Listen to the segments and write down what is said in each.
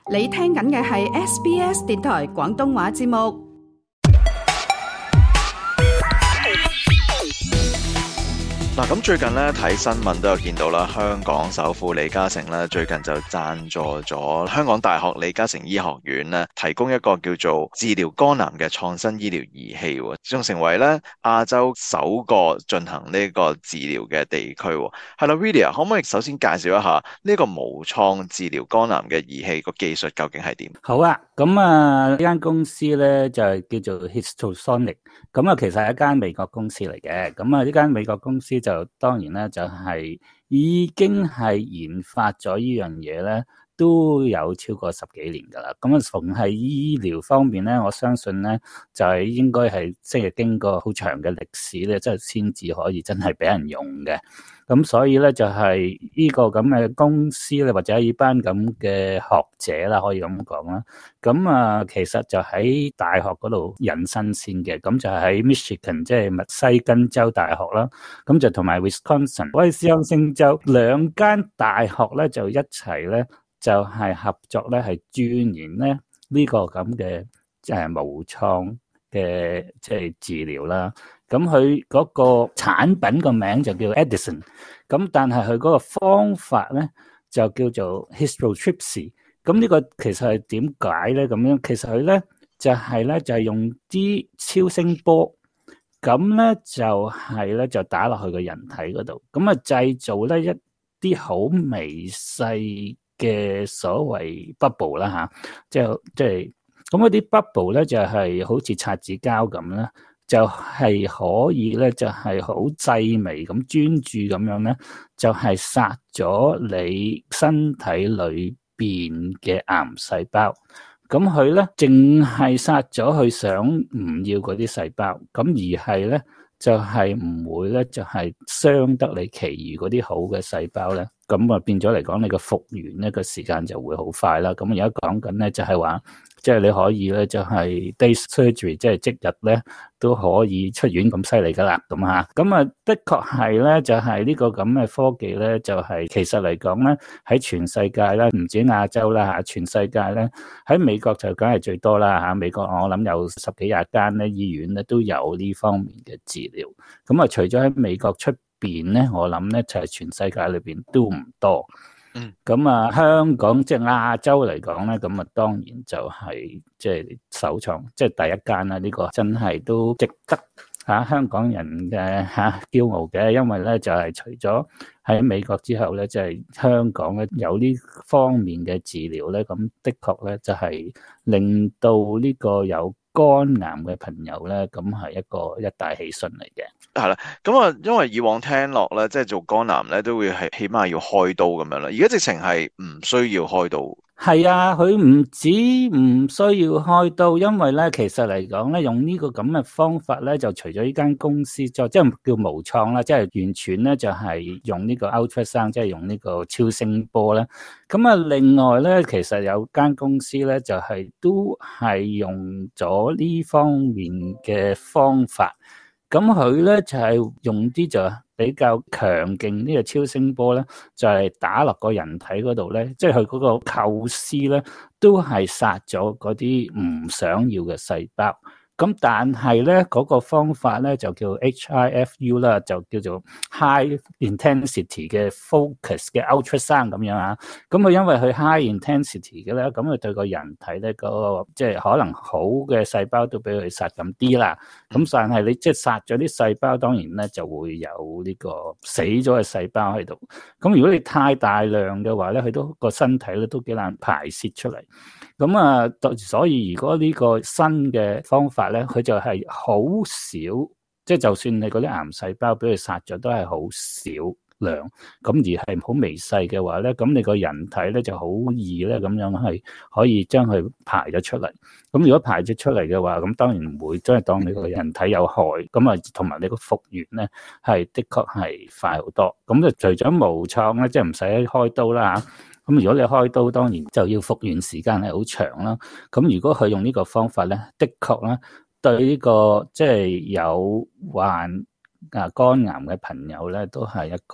你聽緊嘅係 SBS 電台廣東話節目。 嗱，咁最近咧睇新聞都有見到啦，香港首富李嘉誠咧最近就贊助咗香港大學李嘉誠醫學院咧，提供一個叫做治療肝癌嘅創新醫療儀器，仲成為咧亞洲首個進行呢個治療嘅地區。係啦 Willia 可唔可以首先介紹一下呢個無創治療肝癌嘅儀器個技術究竟係點？ 好啊，咁呢間公司咧就係叫做 Histosonic， 咁其實係一間美國公司嚟嘅。咁呢間美國公司就當然咧就係已經係研發咗呢樣嘢咧，都有超過10幾年噶啦。咁逢係醫療方面咧，我相信咧就係應該係即係經過好長嘅歷史咧，即係先至可以真係俾人用嘅。咁所以咧就係呢個咁嘅公司咧，或者呢班咁嘅學者啦，可以咁講啦。咁其實就喺大學嗰度引申先嘅，咁就喺 Michigan 即係密西根州大學啦，咁就同埋 Wisconsin 威斯康星州兩間大學咧就一齊咧就係合作咧係鑽研咧呢個咁嘅無創嘅即係治療啦。咁佢嗰個產品個名就叫 Edison， 咁但係佢嗰個方法咧就叫做 Histotripsy。咁呢個其實係點解咧？咁樣其實佢咧就係用啲超聲波，咁咧就打落去個人體嗰度，咁製造咧一啲好微細嘅所謂 bubble 啦吓，即係咁嗰啲 bubble 咧就係好似擦紙膠咁啦。就係可以咧，就係好細微咁專注咁樣咧，就係殺咗你身體裏邊嘅癌細胞。咁佢咧淨係殺咗佢想唔要嗰啲細胞，咁而係咧就係唔會咧就係傷得你其餘嗰啲好嘅細胞咧。咁變咗嚟講，你個復原咧個時間就會好快啦。咁而家講緊咧就係話，即係你可以咧就係 day surgery， 即係即日咧都可以出院咁犀利噶啦。咁的確係咧就係呢個咁嘅科技咧就係其實嚟講咧喺全世界咧唔止亞洲啦吓，全世界咧喺美國就梗係最多啦吓。美國我諗有10幾廿間咧醫院咧都有呢方面嘅治療。咁除咗喺美國出邊咧，我諗咧就係全世界裏邊都唔多。咁香港即係亞洲嚟講咧，咁當然就係即係首創，即係第一間啦。呢個真係都值得香港人嘅驕傲嘅，因為咧就係除咗喺美國之後咧，即係香港咧有呢方面嘅治療咧，咁的確咧就係令到呢個有肝癌嘅朋友咧，咁係一大喜訊嚟嘅。 係啦，咁因為以往聽落咧，即係做肝癌咧，都會係起碼要開刀咁樣啦。而家直情係唔需要開刀。 係啊，佢唔止唔需要開刀，因為咧其實嚟講咧，用呢個咁嘅方法咧，就除咗呢間公司即係叫無創啦，即係完全咧就係用呢個 ultrasound， 即係用呢個超聲波咧。咁另外咧，其實有間公司咧就係都係用咗呢方面嘅方法。咁佢咧就係用啲就比較強勁呢個超聲波咧，就係打落個人體嗰度咧，即係佢嗰個構思咧，都係殺咗嗰啲唔想要嘅細胞。咁但係咧嗰個方法咧就叫 HIFU 啦，就叫做 High Intensity 嘅 Focus 嘅 Ultrasound 咁樣啊。咁佢因為佢 High Intensity 嘅咧，咁佢對個人體咧個即係可能好嘅細胞都俾佢殺咁啲啦。咁但係你即係殺咗啲細胞，當然咧就會有呢個死咗嘅細胞喺度。咁如果你太大量嘅話咧，佢都個身體咧都幾難排泄出嚟。咁所以如果呢個新嘅方法咧，佢就係好少，即係就算你嗰啲癌細胞俾佢殺咗，都係好少量。咁而係好微細嘅話咧，咁你個人體咧就好易咧咁樣係可以將佢排咗出嚟。咁如果排咗出嚟嘅話，咁當然唔會真係當你個人體有害。咁同埋你個復原咧係的確係快好多。咁就除咗無創咧，即係唔使開刀啦嚇。咁如果你開刀，當然就要復原時間係好長啦。咁如果佢用呢個方法咧，的確咧對呢個即係有患肝癌嘅朋友咧，都係一個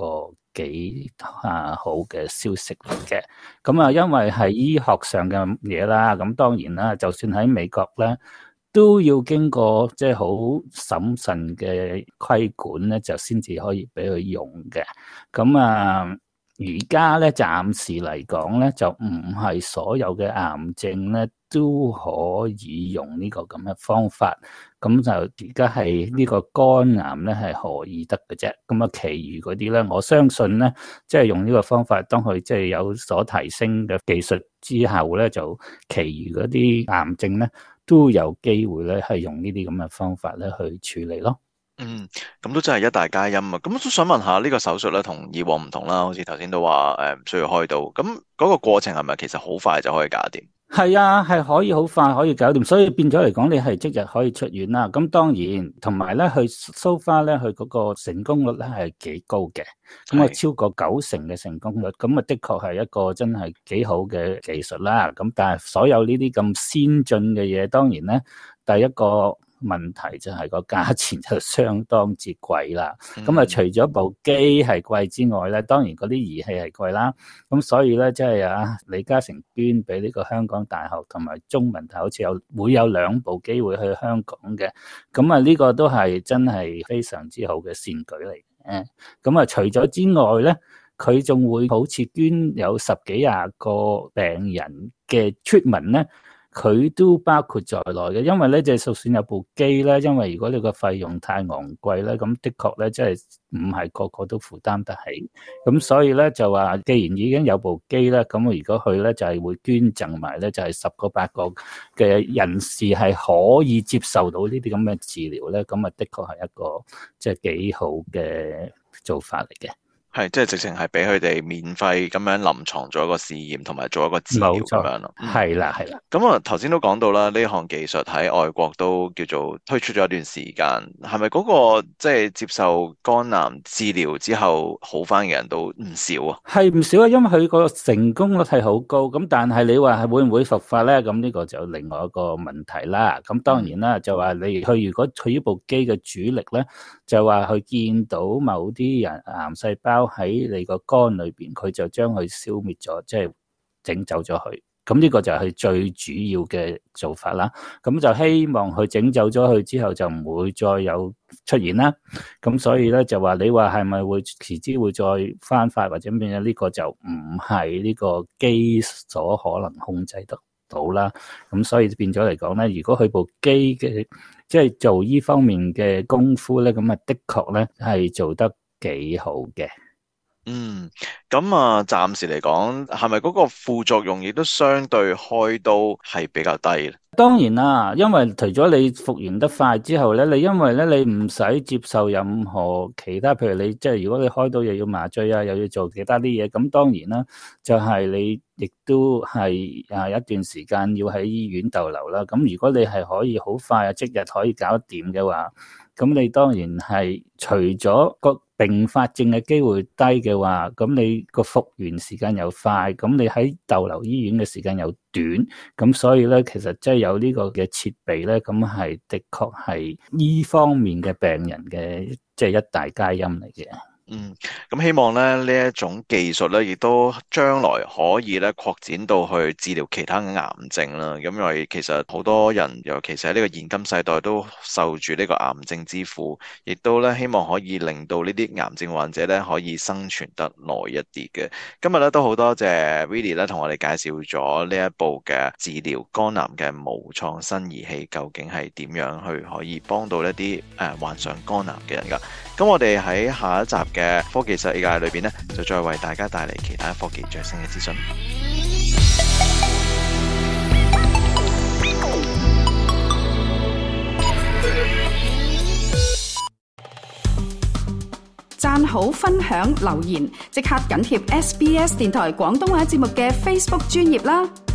幾好嘅消息嚟嘅。咁啊，因為係醫學上嘅嘢啦，咁當然啦，就算喺美國咧，都要經過即係好審慎嘅規管咧，就先至可以俾佢用嘅。咁啊，而家咧暫時嚟講咧，就唔係所有嘅癌症咧都可以用呢個咁嘅方法。咁就而家係呢個肝癌咧係可以得嘅啫。咁啊，其餘嗰啲咧，我相信咧，即係用呢個方法，當佢即係有所提升嘅技術之後咧，就其餘嗰啲癌症咧都有機會咧係用呢啲咁嘅方法咧去處理咯。 咁都真係一大皆因啊！咁都想問下呢個手術咧，同以往唔同啦，好似頭先都話唔需要開刀，咁嗰個過程係咪其實好快就可以搞掂？ 係啊，係可以好快可以搞掂，所以變咗嚟講，你係即日可以出院啦。咁當然，同埋咧，佢 so far 咧，佢嗰個成功率咧係幾高嘅，咁啊超過90%嘅成功率，咁啊的確係一個真係幾好嘅技術啦。咁但係所有呢啲咁先進嘅嘢，當然咧，第一個問題就係個價錢就相當之貴啦。咁啊，除咗部機係貴之外咧，當然嗰啲儀器係貴啦。咁所以咧，即係李嘉誠捐俾呢個香港大學同埋中文大學，好似會有2部機會去香港嘅。咁啊，呢個都係真係非常之好嘅善舉嚟嘅。咁啊，除咗之外咧，佢仲會好似捐有10幾20個病人嘅 treatment 咧，佢都包括在內嘅。因為咧，就就算有部機咧，因為如果你個費用太昂貴咧，咁的確咧，即係唔係個個都負擔得起。咁所以咧就話，既然已經有部機咧，咁如果佢咧就係會捐贈埋咧，就係10個8個嘅人士係可以接受到呢啲咁嘅治療咧，咁啊的確係一個即係幾好嘅做法嚟嘅。 係，即係直情係俾佢哋免費咁樣臨床做一個試驗，同埋做一個治療咁樣咯。 係啦，係啦。 咁啊，頭先都講到啦，呢項技術喺外國都叫做推出咗一段時間，係咪嗰個即係接受肝癌治療之後好翻嘅人都唔少啊？係唔少啊，因為佢個成功率係好高。咁但係你話係會唔會復發咧？咁呢個就另外一個問題啦。咁當然啦，就話佢如果佢呢部機嘅主力咧，就話佢見到某啲人癌細胞喺你個肝裏邊，佢就將佢消滅咗，即係整走咗佢。咁呢個就係最主要嘅做法啦。咁就希望佢整走咗佢之後，就唔會再有出現啦。咁所以咧就話你話係咪會遲啲會再翻發或者咩？呢個就唔係呢個機所可能控制得到啦。咁所以變咗嚟講咧，如果佢部機嘅即係做呢方面嘅功夫咧，咁啊的確咧係做得幾好嘅。 咁啊，暫時嚟講，係咪嗰個副作用亦都相對開刀係比較低咧？ 當然啦，因為除咗你復原得快之後咧，因為咧你唔使接受任何其他，譬如你即係如果你開刀又要麻醉啊，又要做其他啲嘢，咁當然啦，就係你亦都係一段時間要喺醫院逗留啦。咁如果你係可以好快即日可以搞掂嘅話，咁你當然係除咗個併發症嘅機會低嘅話，咁你個復原時間又快，咁你喺逗留醫院嘅時間又短，咁所以咧，其實即係有呢個嘅設備咧，咁係的確係呢方面嘅病人嘅即係一大皆因嚟嘅。 咁希望咧呢一種技術咧，亦都將來可以咧擴展到去治療其他嘅癌症啦。咁因為其實好多人，尤其是喺呢個現今世代，都受住呢個癌症之苦，亦都咧希望可以令到呢啲癌症患者咧可以生存得耐一啲嘅。今日咧都好多謝 Willie 咧同我哋介紹咗呢一部嘅治療肝癌嘅無創新儀器，究竟係點樣去可以幫到一啲患上肝癌嘅人噶。咁我哋喺下一集嘅科技世界裏邊咧，就再為大家帶嚟其他科技最新嘅資訊。 讚好、分享、留言，即刻緊貼SBS 電台廣東話節目嘅 Facebook 專頁啦！